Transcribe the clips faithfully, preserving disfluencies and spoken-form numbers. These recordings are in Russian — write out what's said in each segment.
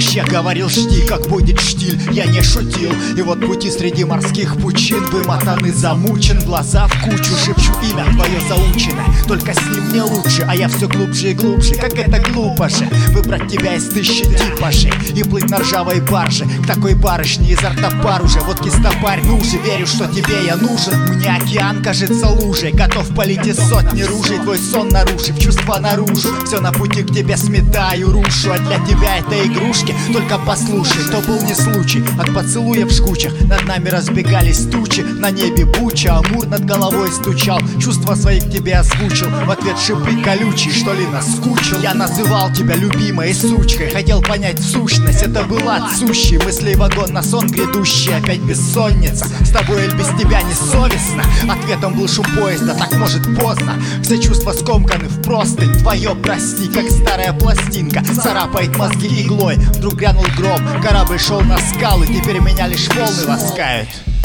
Я говорил, жди, как будет штиль, я не шутил. И вот пути среди морских пучин, вымотан и замучен, глаза в кучу, шепчу имя твое заученное. Только с ним мне лучше, а я все глубже и глубже. Как это глупо же, выбрать тебя из тысячи типажей и плыть на ржавой барже к такой барышне изо рта пар уже. Водки стопарь, ну же, верю, что тебе я нужен. Мне океан кажется лужей, готов полить из сотни ружей. Твой сон нарушив, чувства наружу, все на пути к тебе сметаю, рушу. А для тебя это игрушки, только послушай, то был не случай. От поцелуев жгучих над нами разбегались тучи. На небе буча, амур над головой стучал. Чувства свои к тебе озвучил, в ответ шипы колючие, что ли наскучил. Я называл тебя любимой сучкой, хотел понять в сущность, это было отсущий. Мыслей вагон на сон грядущий, опять бессонница. С тобой или без тебя не совестно. Ответом был шум поезда, так может поздно. Все чувства скомканы в простынь, твое прости, как старая пластинка царапает мозги иглой. Вдруг грянул гром, корабль шел на скалы, теперь меня лишь волны ласкают.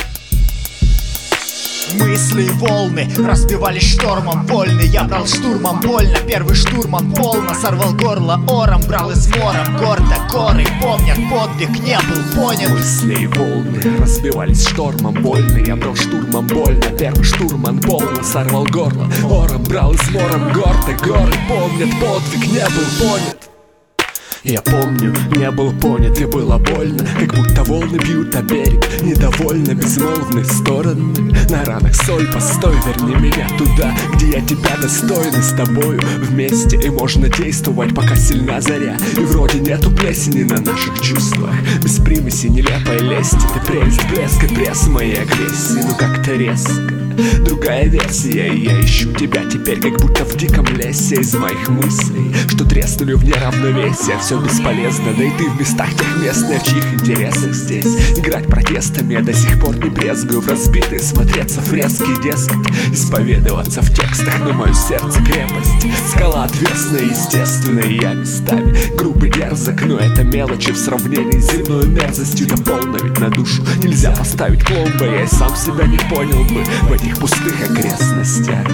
Мысли и волны разбивались штормом вольны. Я брал штурмом больно, первый штурман полно сорвал горло ором, брал измором. Гордо горы помнят, подвиг не был понят. Мысли и волны разбивались штормом больно. Я брал штурмом больно, первый штурман полно сорвал горло ором, брал измором. Гордо горы помнят, подвиг не был понят. Я помню, не был понят и было больно, как будто волны бьют о берег. Недовольно, безмолвны стороны. На ранах соль, постой, верни меня туда, где я тебя достойный. С тобою вместе и можно действовать, пока сильна заря. И вроде нету плесени на наших чувствах. Без примеси нелепой лести. Ты прелесть, блеск и пресс моей агрессии. Ну как-то резко другая версия, и я ищу тебя теперь, как будто в диком лесе. Из моих мыслей, что треснули в неравновесие, все бесполезно, да и ты в местах тех местных, в чьих интересах здесь играть протестами. Я до сих пор не брезгую в разбитые смотреться фрески, дескать, исповедоваться в текстах, но мое сердце крепость. Скала отвесная, естественная, и я местами грубый дерзок, но это мелочи в сравнении с земной мерзостью. Да полно ведь на душу нельзя поставить пломбы, я и сам себя не понял бы в этих пустых окрестностях.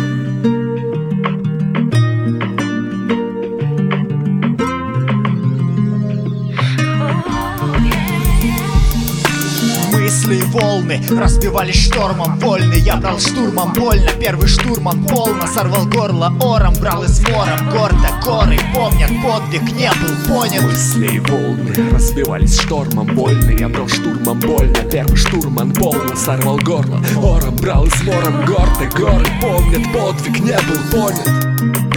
Мысли и волны разбивались штормом вольны. Я брал штурмом больно, первый штурман полно сорвал горло ором, брал измором. Гордо горы помнят, подвиг не был понят. Мысли и волны разбивались штормом больно. Я брал штурмом больно, первый штурман полно сорвал горло ором, брал измором. Гордо горы помнят, подвиг не был понят.